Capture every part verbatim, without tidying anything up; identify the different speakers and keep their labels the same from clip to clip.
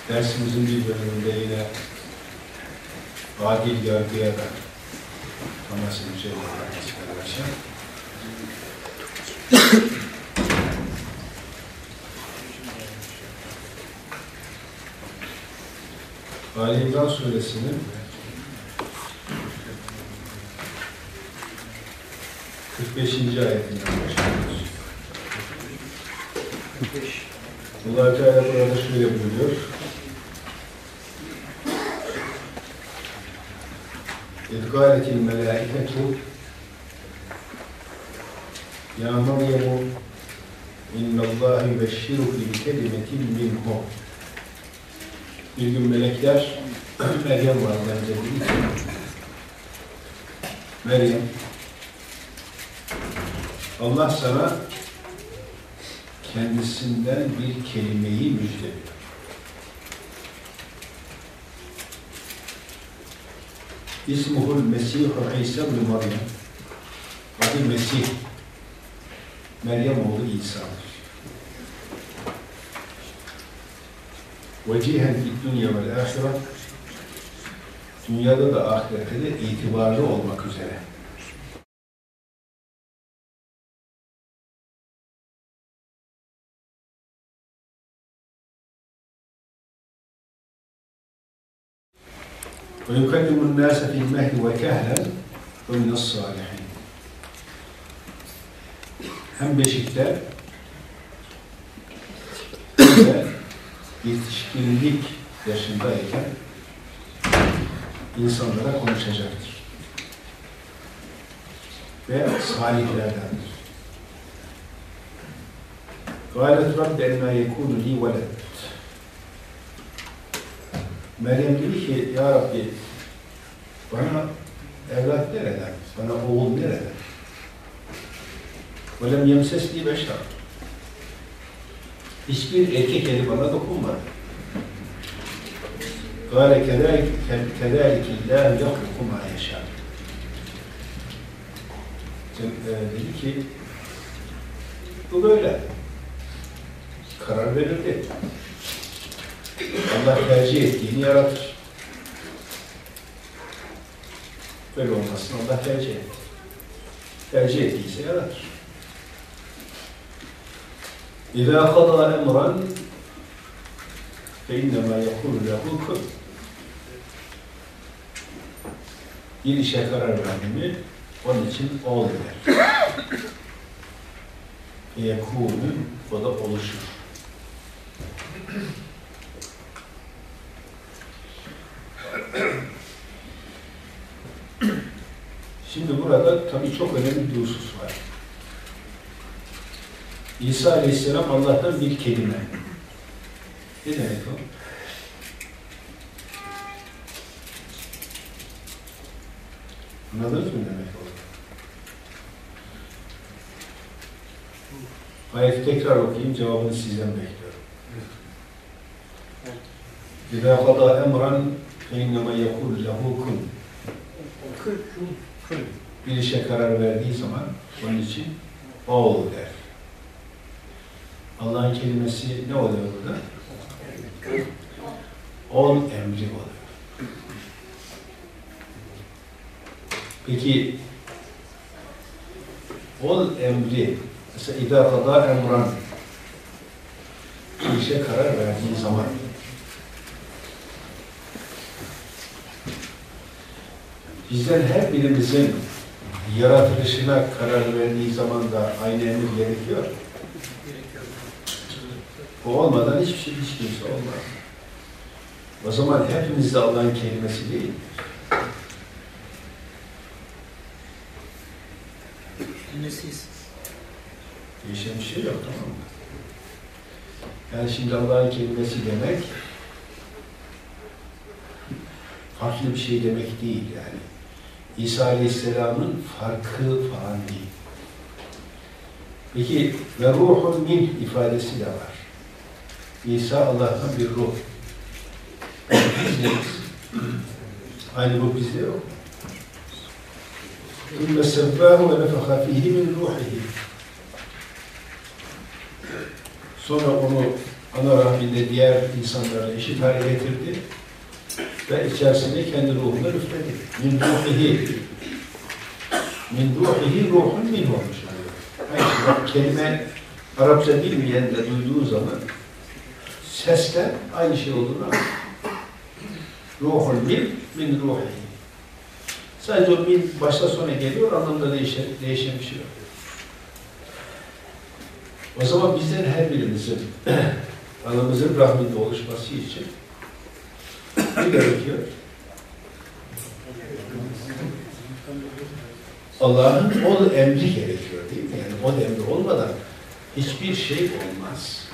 Speaker 1: Dersimizin bir bölümünde yine adil yargıya da teması üzerine arkadaşlar. Ali İmran Suresinin kırk beşinci ayetinden başlıyoruz. Allah Teala burada şöyle buyuruyor. اِذْ قَالَتِ الْمَلَائِكَةُ يَا مَرْيَمُ اِنَّ اللّٰهِ يُبَشِّرُكِ بِكَلِمَةٍ مِنْهُ. Bir gün melekler Meryem validemize dedi ki, Meryem, Allah sana kendisinden bir kelimeyi müjdeliyor. İsmuhul Mesihu İsa ibn Meryem. Adı Mesih. Meryem oğlu İsa'dır. Vecihen fid dünya vel ahire. Dünyada da ahirette de itibarlı olmak üzere. Ve yukallimun nâse fil mehdi ve kehlen ve mine's-sâlihin. Hem beşikte ve yetişkinlik yaşındayken insanlara konuşacaktır. Ve salihlerdendir. Gâlet Rabbi ennâ yekûnu lî veled. Meryem dedi ki, Ya Rabbi, bana evlat nereden? Bana oğul nereden? وَلَمْ يَمْسَسْلِي بَشَرٍ. Hiçbir erkek eli bana dokunmadı. قَالَ كَذَٰلِكِ اللّٰهُ يَخْلُقُ مَا يَشَاءُ. Dedi ki, bu böyle. Karar verildi. Allah tercih ettiğini yaratır. Böyle olmasın Allah tercih etti. Tercih ettiyse yaratır. İzâ kadâ emran fe innemâ yekûlü lehu kun. Bir işe karar verdi mi, onun için ol der. Yekûnü, o da oluşur. Şimdi burada tabii çok önemli bir husus var. İsa Aleyhisselam Allah'tan bir kelime. Ne demek o? Anladınız mı demek o? Ayeti tekrar okuyayım, cevabını sizden bekliyorum. İzâ kadâ emran fe innemâ yekûlü lehu kun. Bir işe karar verdiği zaman onun için ol der. Allah'ın kelimesi ne oluyor burada? Ol emri oluyor. Peki ol emri mesela idâ kadâ emran bir işe karar verdiği zaman bizden her birimizin yaratılışına karar verdiği zaman da aynı emir gerekiyor. O olmadan hiçbir şey, hiç kimse olmaz. O zaman hepimizde Allah'ın kelimesi değil.
Speaker 2: Nesiz.
Speaker 1: Değişen bir şey yok, tamam mı? Yani şimdi Allah'ın kelimesi demek farklı bir şey demek değil yani. İsa Aleyhisselam'ın farkı falan değil. Peki ve ruhun min ifadesi de var. İsa Allah'tan bir ruh. Biz neyiz? Aynı bu bizde yok. ثُمَّ سَبَّاهُ وَنَفَخَ ف۪يهِ مِنْ رُوحِهِ. Sonra onu ana rahminde diğer insanlarla eşit hale getirdi ve içerisinde kendi ruhunu üfledi. Min ruhihi min ruhihi ruhun min olmuş. Yani kelime Arapça bilmeyen de duyduğu zaman sesle aynı şey olduğunu anlıyor. Ruhun min, min ruhihi. Sadece o min başta sona geliyor, anlamda değişen, değişen bir şey yok. O zaman bizden her birimizin anamızın rahminde oluşması için ne gerekiyor? Allah'ın o emri gerekiyor değil mi? Yani o emri olmadan hiçbir şey olmaz.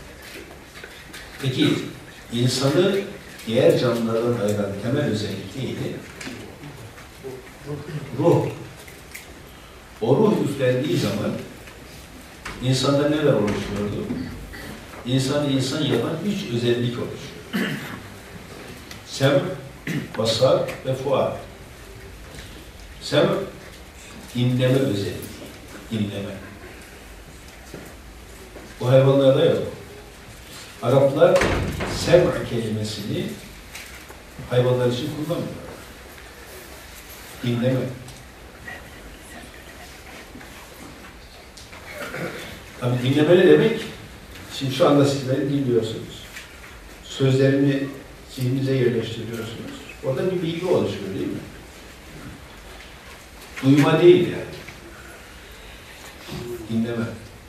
Speaker 1: Peki insanı diğer canlılardan ayıran temel özellik neydi? Ruh. O ruh üflendiği zaman insanda neler oluşuyordu? İnsanı insan yapan üç özellik oluşuyor. Sem, basar ve fuat. Sem, dinleme özelliği. Dinleme. Bu hayvanlarda yok. Araplar sem' kelimesini hayvanlar için kullanmıyor. Dinleme. Tabi dinleme ne demek? Şimdi şu anda siz beni dinliyorsunuz. Sözlerimi zihninize yerleştiriyorsunuz. Orada bir bilgi oluşuyor değil mi? Duyma değil yani. Dinleme.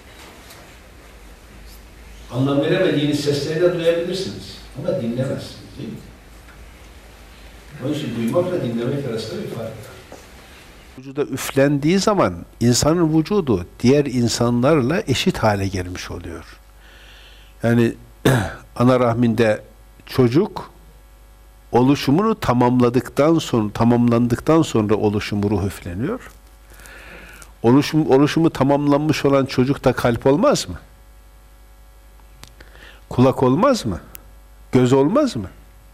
Speaker 1: Anlam veremediğiniz sesleri de duyabilirsiniz. Ama dinlemezsiniz değil mi? Onun için duymakla dinlemek arasında bir fark var. Vücuda üflendiği zaman insanın vücudu diğer insanlarla eşit hale gelmiş oluyor. Yani ana rahminde çocuk oluşumunu tamamladıktan sonra, tamamlandıktan sonra oluşumu ruh üfleniyor. Oluşum, oluşumu tamamlanmış olan çocukta kalp olmaz mı? Kulak olmaz mı? Göz olmaz mı?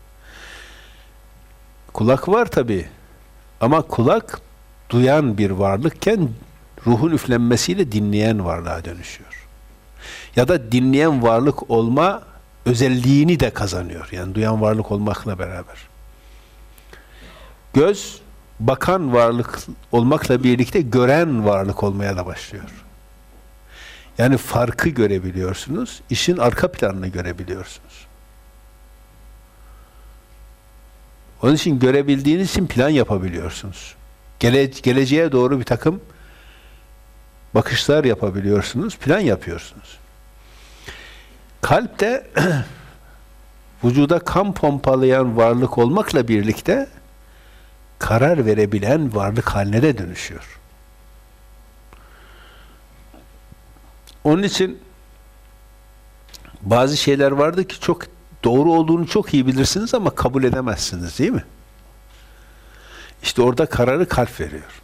Speaker 1: Kulak var tabii. Ama kulak duyan bir varlıkken ruhun üflenmesiyle dinleyen varlığa dönüşüyor. Ya da dinleyen varlık olma özelliğini de kazanıyor. Yani duyan varlık olmakla beraber. Göz, bakan varlık olmakla birlikte gören varlık olmaya da başlıyor. Yani farkı görebiliyorsunuz, işin arka planını görebiliyorsunuz. Onun için görebildiğiniz için plan yapabiliyorsunuz. Gele, geleceğe doğru bir takım bakışlar yapabiliyorsunuz, plan yapıyorsunuz. Kalp de vücuda kan pompalayan varlık olmakla birlikte karar verebilen varlık haline de dönüşüyor. Onun için bazı şeyler vardı ki çok doğru olduğunu çok iyi bilirsiniz ama kabul edemezsiniz değil mi? İşte orada kararı kalp veriyor.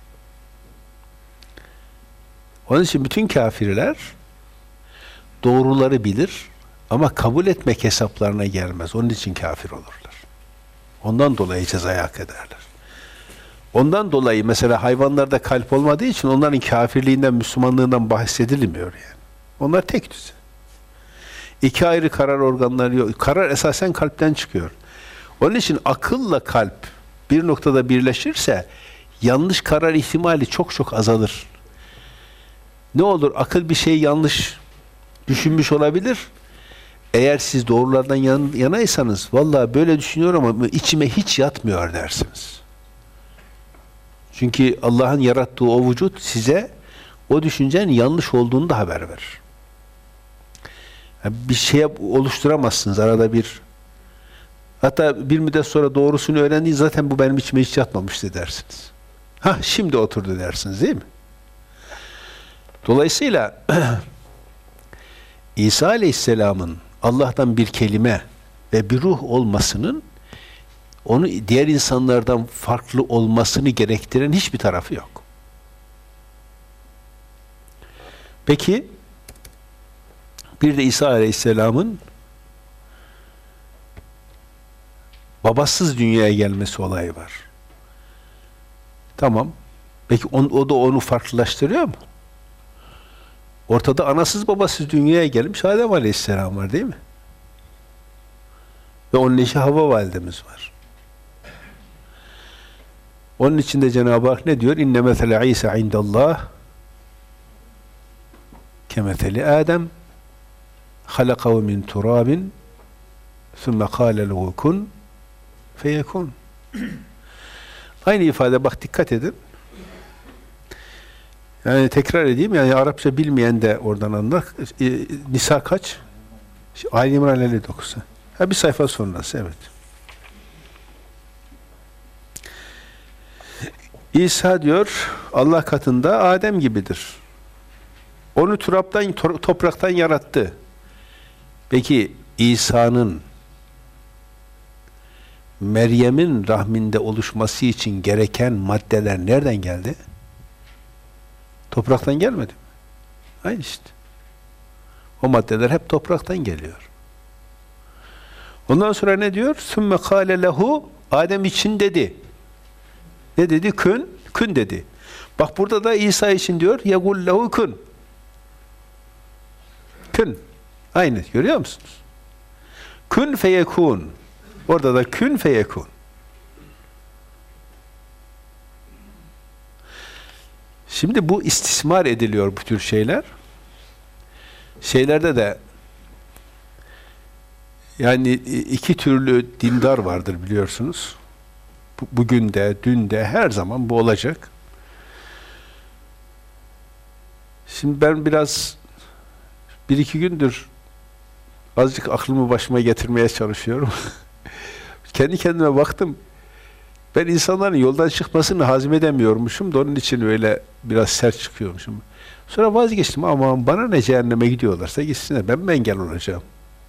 Speaker 1: Onun için bütün kafirler doğruları bilir ama kabul etmek hesaplarına gelmez. Onun için kafir olurlar. Ondan dolayı cezayı hak ederler. Ondan dolayı mesela hayvanlarda kalp olmadığı için onların kafirliğinden, Müslümanlığından bahsedilmiyor yani. Onlar tek düze. İki ayrı karar organları yok. Karar esasen kalpten çıkıyor. Onun için akılla kalp bir noktada birleşirse yanlış karar ihtimali çok çok azalır. Ne olur? Akıl bir şey yanlış düşünmüş olabilir. Eğer siz doğrulardan yan, yanaysanız vallahi böyle düşünüyorum ama içime hiç yatmıyor dersiniz. Çünkü Allah'ın yarattığı o vücut size o düşüncenin yanlış olduğunu da haber verir. Yani bir şey oluşturamazsınız arada bir. Hatta bir müddet sonra doğrusunu öğrendiğiniz zaten bu benim içime hiç yatmamıştı dersiniz. Hah şimdi oturdu dersiniz değil mi? Dolayısıyla İsa Aleyhisselam'ın Allah'tan bir kelime ve bir ruh olmasının onu diğer insanlardan farklı olmasını gerektiren hiçbir tarafı yok. Peki bir de İsa Aleyhisselam'ın babasız dünyaya gelmesi olayı var. Tamam. Peki on, o da onu farklılaştırıyor mu? Ortada anasız babasız dünyaya gelmiş Adem Aleyhisselam var değil mi? Ve onun eşi Havva validemiz var. Onun için de Cenab-ı Hak ne diyor? İnne mesele İsa indallah kemetheli Adem halakahu min turabin sümme kâle lehu kun feyekun. Aynı ifade, bak dikkat edin. Yani tekrar edeyim, yani Arapça bilmeyen de oradan anlar. E, Nisa kaç? Ali İmran elli dokuz. Ha, bir sayfa sonrası, evet. İsa diyor, Allah katında Adem gibidir. Onu turaptan, topraktan yarattı. Peki İsa'nın Meryem'in rahminde oluşması için gereken maddeler nereden geldi? Topraktan gelmedi mi? Aynı işte. O maddeler hep topraktan geliyor. Ondan sonra ne diyor? Sümme kâle lehu, Adem için dedi. Ne dedi? Kün, kün dedi. Bak burada da İsa için diyor, yegul lehu kün. Kün. Aynı, görüyor musunuz? Kün feyekûn. Orada da kün feyekûn. Şimdi bu istismar ediliyor, bu tür şeyler. Şeylerde de yani iki türlü dindar vardır biliyorsunuz. Bugün de, dün de, her zaman bu olacak. Şimdi ben biraz bir iki gündür azıcık aklımı başıma getirmeye çalışıyorum. Kendi kendime baktım. Ben insanların yoldan çıkmasını hazmedemiyormuşum da onun için öyle biraz sert çıkıyormuşum. Sonra vazgeçtim, ama bana ne, cehenneme gidiyorlarsa gitsinler. Ben mi engel olacağım?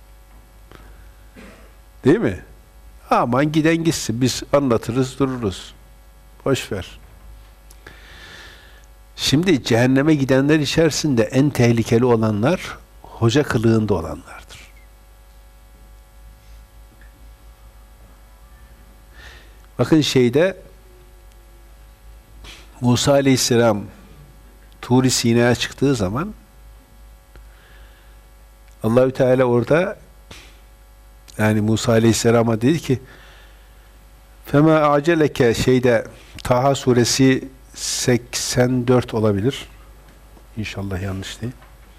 Speaker 1: Değil mi? Aman giden gitsin. Biz anlatırız, dururuz. Boş ver. Şimdi cehenneme gidenler içerisinde en tehlikeli olanlar hoca kılığında olanlardır. Bakın şeyde Musa Aleyhisselam Tur-i Sina'ya çıktığı zaman Allahü Teala orada, yani Musa Aleyhisselam'a dedi ki fema aceleke, şeyde Taha suresi seksen dört olabilir. İnşallah yanlış değil.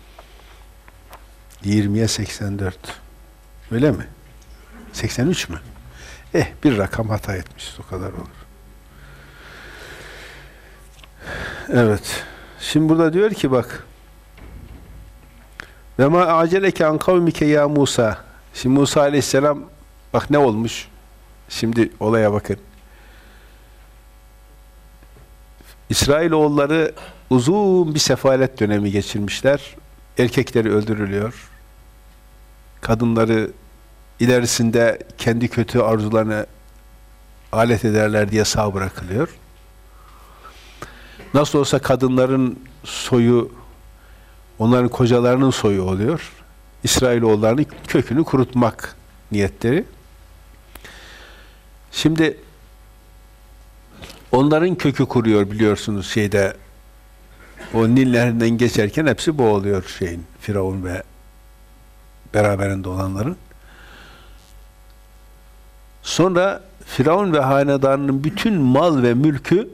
Speaker 1: yirmiye seksen dört. Öyle mi? seksen üç mü? Eh, bir rakam hata etmişiz, o kadar olur. Evet. Şimdi burada diyor ki bak, ve ma aceleke an kavmike ya Musa. Şimdi Musa Aleyhisselam bak ne olmuş? Şimdi olaya bakın. İsrailoğulları uzun bir sefalet dönemi geçirmişler. Erkekleri öldürülüyor. Kadınları ilerisinde kendi kötü arzularına alet ederler diye sağ bırakılıyor. Nasıl olsa kadınların soyu onların kocalarının soyu oluyor. İsrailoğullarının kökünü kurutmak niyetleri. Şimdi onların kökü kuruyor biliyorsunuz şeyde, o Nil Nehri'nden geçerken hepsi boğuluyor şeyin, Firavun ve beraberinde olanların. Sonra Firavun ve hanedanının bütün mal ve mülkü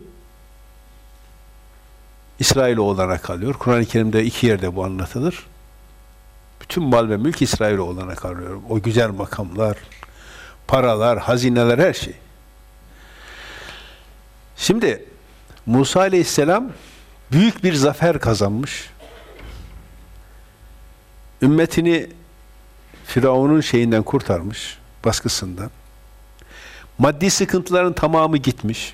Speaker 1: İsrailoğullarına kalıyor. Kur'an-ı Kerim'de iki yerde bu anlatılır. Bütün mal ve mülk İsrailoğullarına kalıyor. O güzel makamlar, paralar, hazineler, her şey. Şimdi Musa Aleyhisselam büyük bir zafer kazanmış. Ümmetini Firavun'un şeyinden kurtarmış, baskısından. Maddi sıkıntıların tamamı gitmiş.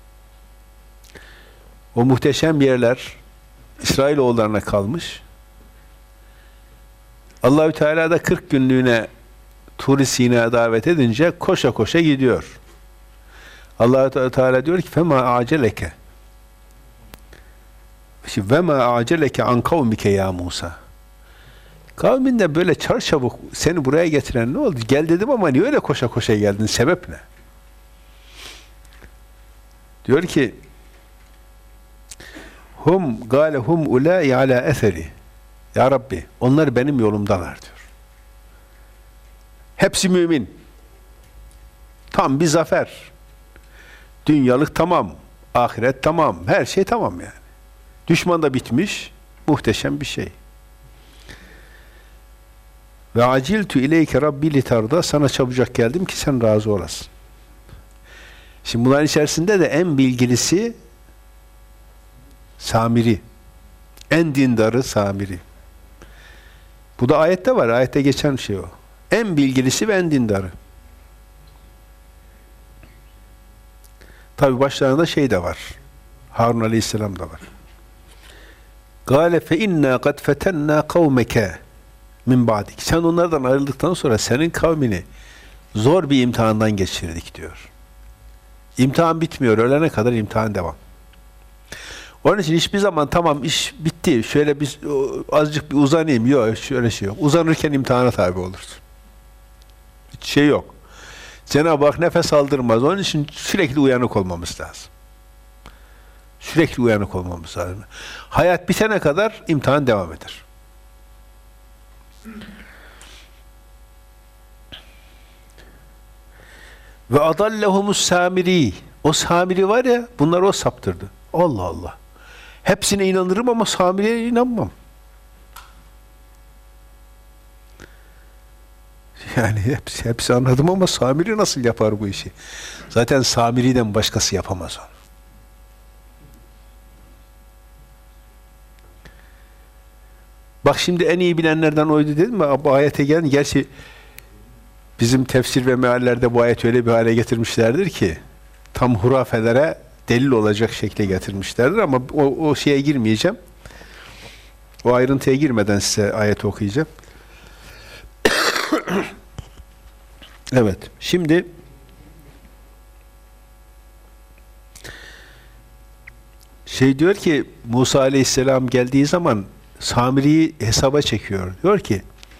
Speaker 1: O muhteşem yerler İsrailoğullarına kalmış. Allahü Teala da kırk günlüğüne Tur-i Sina'ya davet edince koşa koşa gidiyor. Allahü Teala diyor ki fema aceleke. Ve ma aceleke an kavmike ya Musa. Kavminde böyle çarçabuk seni buraya getiren ne oldu? Gel dedim ama niye öyle koşa koşa geldin? Sebep ne? Diyor ki hum gâle hum ulâi alâ eseri. Ya Rabbi, onlar benim yolumdalar diyor. Hepsi mümin. Tam bir zafer. Dünyalık tamam. Ahiret tamam. Her şey tamam yani. Düşman da bitmiş. Muhteşem bir şey. Ve aciltu ileyke rabbi litarda, sana çabucak geldim ki sen razı olasın. Şimdi bunların içerisinde de en bilgilisi Samiri. En dindarı Samiri. Bu da ayette var. Ayette geçen şey o. En bilgilisi ve en dindarı. Tabi başlarında şey de var. Harun Aleyhisselam da var. Gâle fe innâ kad fetennâ kavmeke min ba'dik. Sen onlardan ayrıldıktan sonra senin kavmini zor bir imtihandan geçirdik diyor. İmtihan bitmiyor. Ölene kadar imtihan devam. Onun için hiçbir zaman tamam iş bitti, şöyle bir azıcık bir uzanayım. Yok, şöyle şey yok. Uzanırken imtihana tabi olursun. Hiç şey yok. Cenab-ı Hak nefes aldırmaz. Onun için sürekli uyanık olmamız lazım. Sürekli uyanık olmamız lazım. Hayat bitene kadar imtihan devam eder. Ve adallehumus Samiri. O Samiri var ya, bunları o saptırdı. Allah Allah. Hepsine inanırım ama Samiri'ye inanmam. Yani hepsi, hepsi anladım ama Samiri nasıl yapar bu işi? Zaten Samiri'den başkası yapamaz onu. Bak şimdi en iyi bilenlerden oydu dedim mi? Bu ayete gelin. Gerçi bizim tefsir ve meallerde bu ayet öyle bir hale getirmişlerdir ki tam hurafelere delil olacak şekle getirmişlerdir ama o, o şeye girmeyeceğim. O ayrıntıya girmeden size ayet okuyacağım. Evet. Şimdi şey diyor ki Musa Aleyhisselam geldiği zaman Samiri'yi hesaba çekiyor. Diyor ki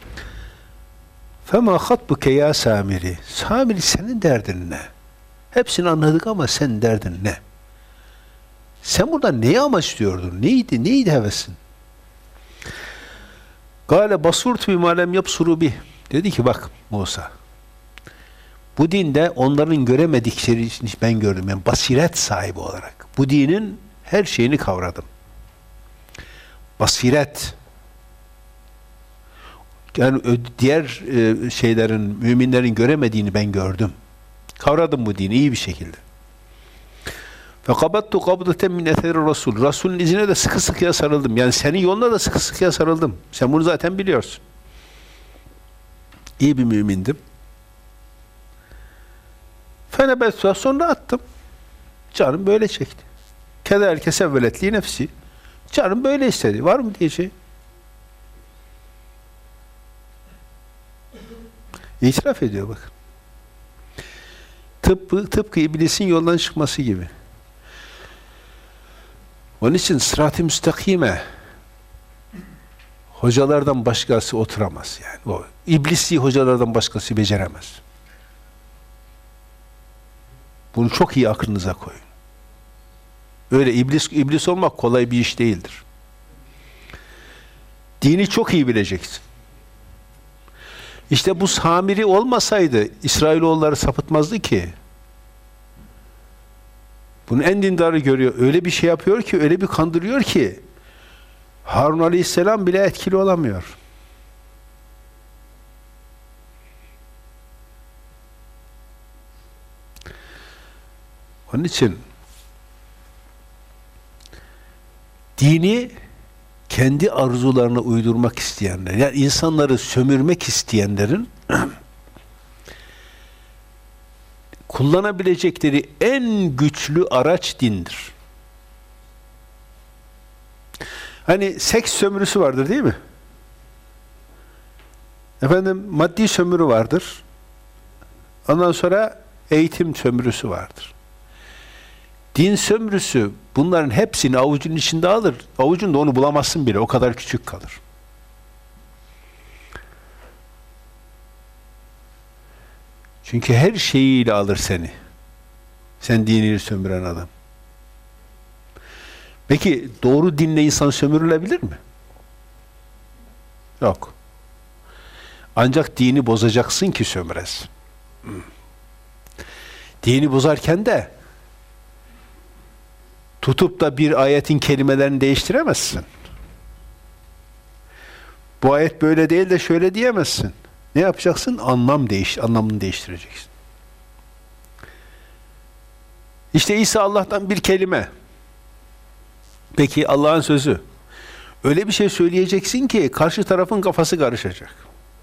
Speaker 1: فَمَا خَطْبُكَ ya Samiri. Samiri senin derdin ne? Hepsini anladık ama senin derdin ne? Sen burada neyi amaçlıyordun? Neydi? Neydi hevesin? قَالَ بَصُرْتُ بِمَا لَمْ يَبْصُرُوا بِهِ. Dedi ki bak Musa, bu dinde onların göremedikleri ben gördüm. Yani basiret sahibi olarak. Bu dinin her şeyini kavradım. Basiret. Yani diğer e, şeylerin, müminlerin göremediğini ben gördüm. Kavradım bu dini iyi bir şekilde. فَقَبَدْتُ قَبْضَةً مِنْ اَثَرِ Rasul. Rasul'ün izine de sıkı sıkıya sarıldım. Yani senin yoluna da sıkı sıkıya sarıldım. Sen bunu zaten biliyorsun. İyi bir mümindim. فَنَبَتْتُهَا sonra attım. Canım böyle çekti. كَذَلْكَ سَوَّلَتْ لِي nefsi. Canım böyle istedi. Var mı diyeceği? İtiraf ediyor bak. Tıpkı, tıpkı iblisin yoldan çıkması gibi. Onun için sırat-ı müstakime hocalardan başkası oturamaz yani. O iblisi hocalardan başkası beceremez. Bunu çok iyi aklınıza koyun. Öyle iblis iblis olmak kolay bir iş değildir. Dini çok iyi bileceksin. İşte bu Samiri olmasaydı İsrailoğulları sapıtmazdı ki. Bunu en dindarı görüyor. Öyle bir şey yapıyor ki, öyle bir kandırıyor ki Harun Aleyhisselam bile etkili olamıyor. Onun için dini kendi arzularına uydurmak isteyenler, yani insanları sömürmek isteyenlerin kullanabilecekleri en güçlü araç dindir. Hani seks sömürüsü vardır değil mi? Efendim maddi sömürü vardır. Ondan sonra eğitim sömürüsü vardır. Din sömürüsü bunların hepsini avucun içinde alır. Avucunda onu bulamazsın bile. O kadar küçük kalır. Çünkü her şeyiyle alır seni. Sen dinini sömüren adam. Peki doğru dinle insan sömürülebilir mi? Yok. Ancak dini bozacaksın ki sömüresin. Dini bozarken de tutup da bir ayetin kelimelerini değiştiremezsin. Bu ayet böyle değil de şöyle diyemezsin. Ne yapacaksın? Anlam değiş, anlamını değiştireceksin. İşte İsa Allah'tan bir kelime. Peki Allah'ın sözü. Öyle bir şey söyleyeceksin ki karşı tarafın kafası karışacak.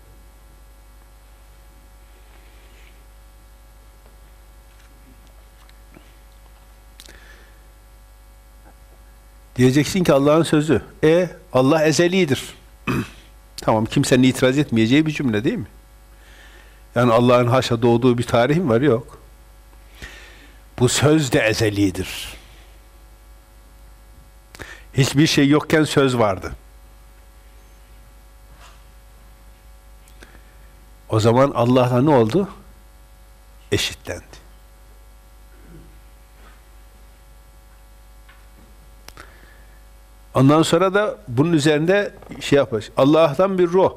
Speaker 1: Diyeceksin ki Allah'ın sözü. E Allah ezelidir. Tamam, kimsenin itiraz etmeyeceği bir cümle değil mi? Yani Allah'ın haşa doğduğu bir tarih mi var? Yok. Bu söz de ezelidir. Hiçbir şey yokken söz vardı. O zaman Allah'la ne oldu? Eşitlendi. Ondan sonra da bunun üzerinde şey yapar. Allah'tan bir ruh.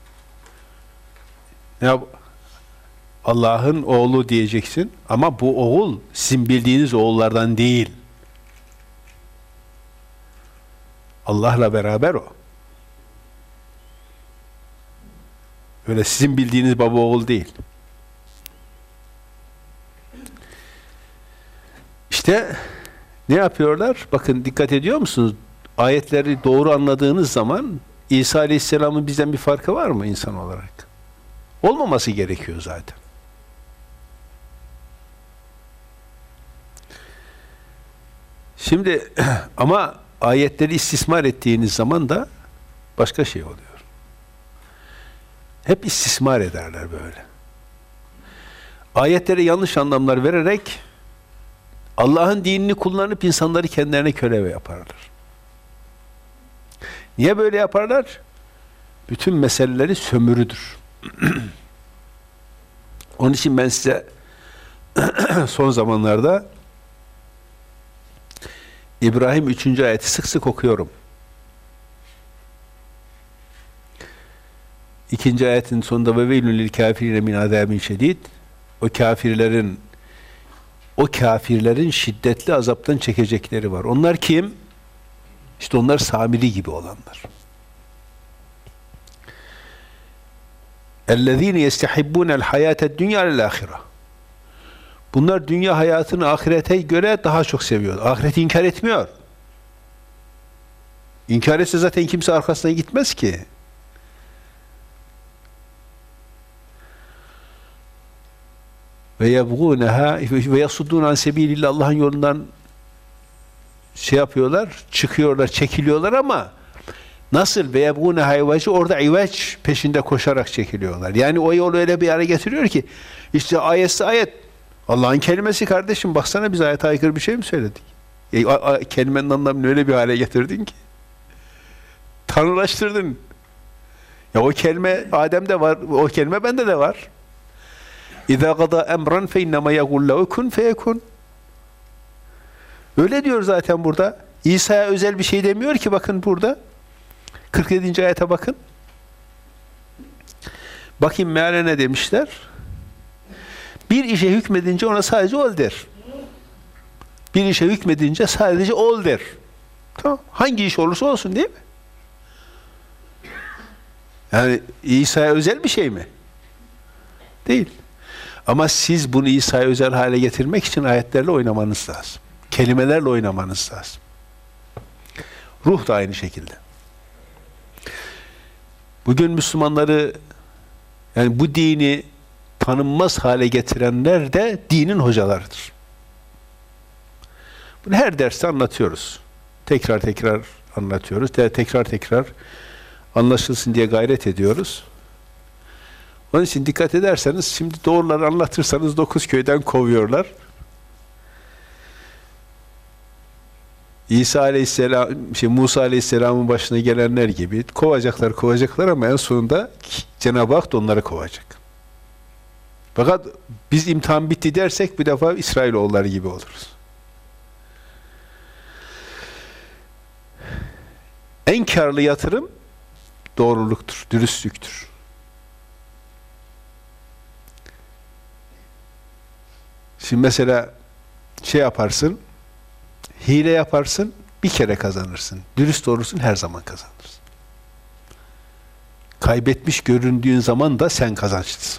Speaker 1: Ya Allah'ın oğlu diyeceksin ama bu oğul sizin bildiğiniz oğullardan değil. Allah'la beraber o. Öyle sizin bildiğiniz baba oğul değil. İşte ne yapıyorlar? Bakın dikkat ediyor musunuz? Ayetleri doğru anladığınız zaman İsa Aleyhisselam'ın bizden bir farkı var mı insan olarak? Olmaması gerekiyor zaten. Şimdi ama ayetleri istismar ettiğiniz zaman da başka şey oluyor. Hep istismar ederler böyle. Ayetlere yanlış anlamlar vererek Allah'ın dinini kullanıp insanları kendilerine köle yaparlar. Niye böyle yaparlar? Bütün meseleleri sömürüdür. Onun için ben size son zamanlarda İbrahim üçüncü ayeti sık sık okuyorum. İkinci ayetin sonunda ve veylün lil kafirine min azabin şedid. O kafirlerin o kafirlerin şiddetli azaptan çekecekleri var. Onlar kim? İşte onlar Samiri gibi olanlar. اَلَّذ۪ينَ يَسْتَحِبُّونَ الْحَيَاةَ الدُّنْيَا لِلْآخِرَةِ. Bunlar dünya hayatını ahirete göre daha çok seviyor. Ahireti inkar etmiyor. İnkar etse zaten kimse arkasına gitmez ki. Ve yebğûneha ve yasuddûn an sebîlillah, Allah'ın yolundan şey yapıyorlar, çıkıyorlar, çekiliyorlar ama nasıl? Ve yebğûneha ivacı, orada ivaç peşinde koşarak çekiliyorlar. Yani o yolu öyle bir yere getiriyor ki işte ayetse ayet, Allah'ın kelimesi kardeşim, baksana biz ayete aykırı bir şey mi söyledik? E, a, a, kelimenin anlamını öyle bir hale getirdin ki. Tanrılaştırdın. Ya o kelime Adem'de var, o kelime bende de var. İzâ gadâ emran fe innema yegul lehu kun feyekun. Öyle diyor zaten burada. İsa'ya özel bir şey demiyor ki, bakın burada. kırk yedinci ayete bakın. Bakayım meale ne demişler? Bir işe hükmedince ona sadece ol der. Bir işe hükmedince sadece ol der. Tamam. Hangi iş olursa olsun, değil mi? Yani İsa'ya özel bir şey mi? Değil. Ama siz bunu İsa'ya özel hale getirmek için ayetlerle oynamanız lazım. Kelimelerle oynamanız lazım. Ruh da aynı şekilde. Bugün Müslümanları, yani bu dini tanınmaz hale getirenler de dinin hocalarıdır. Bunu her derste anlatıyoruz. Tekrar tekrar anlatıyoruz. Tekrar tekrar anlaşılsın diye gayret ediyoruz. Onun için dikkat ederseniz, şimdi doğruları anlatırsanız dokuz köyden kovuyorlar. İsa Aleyhisselam, şey, Musa Aleyhisselam'ın başına gelenler gibi kovacaklar, kovacaklar ama en sonunda Cenab-ı Hak da onları kovacak. Fakat biz imtihan bitti dersek bir defa İsrailoğulları gibi oluruz. En karlı yatırım doğruluktur, dürüstlüktür. Şimdi mesela şey yaparsın, hile yaparsın, bir kere kazanırsın. Dürüst olursun, her zaman kazanırsın. Kaybetmiş göründüğün zaman da sen kazançlısın.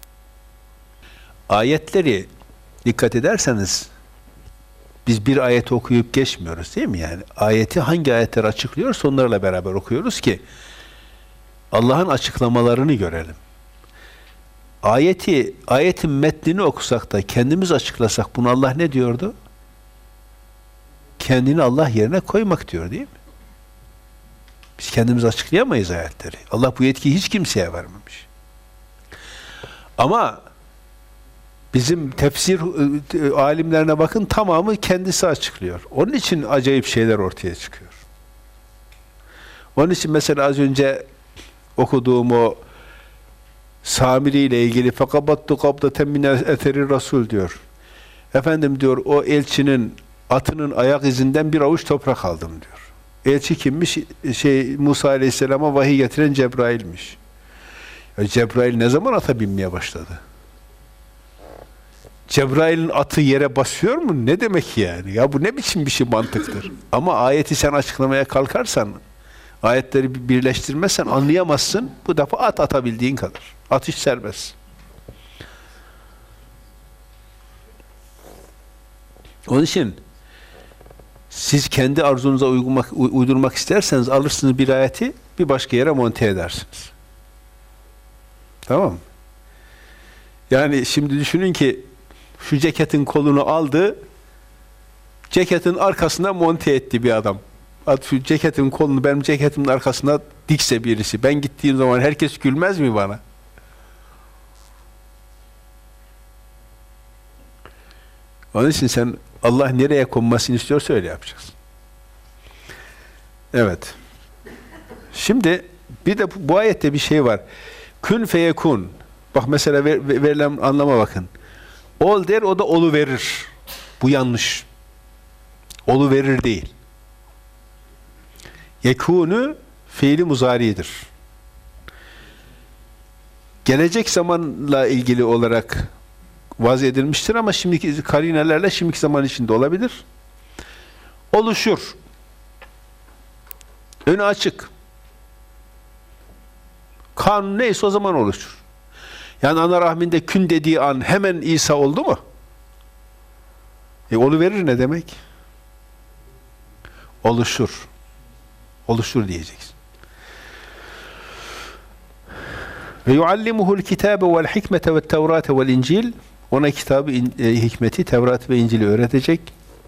Speaker 1: Ayetleri dikkat ederseniz, biz bir ayeti okuyup geçmiyoruz değil mi yani? Ayeti hangi ayetler açıklıyorsa onlarla beraber okuyoruz ki Allah'ın açıklamalarını görelim. Ayeti, ayetin metnini okusak da kendimiz açıklasak bunu Allah ne diyordu? Kendini Allah yerine koymak diyor değil mi? Biz kendimiz açıklayamayız ayetleri. Allah bu yetkiyi hiç kimseye vermemiş. Ama bizim tefsir e, alimlerine bakın, tamamı kendisi açıklıyor. Onun için acayip şeyler ortaya çıkıyor. Onun için mesela az önce okuduğum o Samiri ile ilgili fekabattu kabdaten min eteri Rasul diyor. Efendim diyor, o elçinin atının ayak izinden bir avuç toprak aldım diyor. Elçi kimmiş? Şey, Musa Aleyhisselam'a vahiy getiren Cebrail'miş. Ya Cebrail ne zaman ata binmeye başladı? Cebrail'in atı yere basıyor mu? Ne demek yani? Ya bu ne biçim bir şey, mantıktır? Ama ayeti sen açıklamaya kalkarsan, ayetleri birleştirmezsen anlayamazsın. Bu defa at atabildiğin kadar. Atış serbest. Onun için siz kendi arzunuza uygumak, uydurmak isterseniz alırsınız bir ayeti, bir başka yere monte edersiniz. Tamam mı? Yani şimdi düşünün ki şu ceketin kolunu aldı, ceketin arkasına monte etti bir adam. Şu ceketin kolunu benim ceketimin arkasına dikse birisi, ben gittiğim zaman herkes gülmez mi bana? Onun için sen Allah nereye konmasını istiyorsa öyle yapacaksın. Evet. Şimdi bir de bu, bu ayette bir şey var. Kün feyekun. Bak mesela ver, verilen anlama bakın. Ol der, o da olu verir. Bu yanlış. Olu verir değil. Yekûnü fiili muzaridir. Gelecek zamanla ilgili olarak vaz edilmiştir ama şimdiki karinelerle şimdiki zaman içinde olabilir. Oluşur. Önü açık. Kanun neyse o zaman oluşur. Yani ana rahminde kün dediği an hemen İsa oldu mu? E oluverir ne demek? Oluşur. Oluşur diyeceksin. Ve yuallimuhul kitabe vel hikmete ve tevrate vel incil. Ona kitabı, e, hikmeti, Tevrat ve İncil'i öğretecek.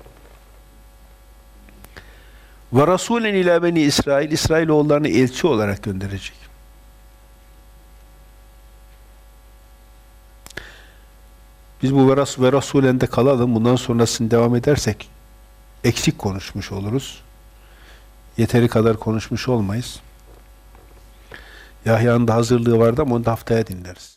Speaker 1: Ve Rasulen ila beni İsrail, İsrailoğullarını elçi olarak gönderecek. Biz bu ve, Ras ve Rasulen'de kalalım. Bundan sonrasını devam edersek eksik konuşmuş oluruz. Yeteri kadar konuşmuş olmayız. Yahya'nın da hazırlığı vardı ama onu da haftaya dinleriz.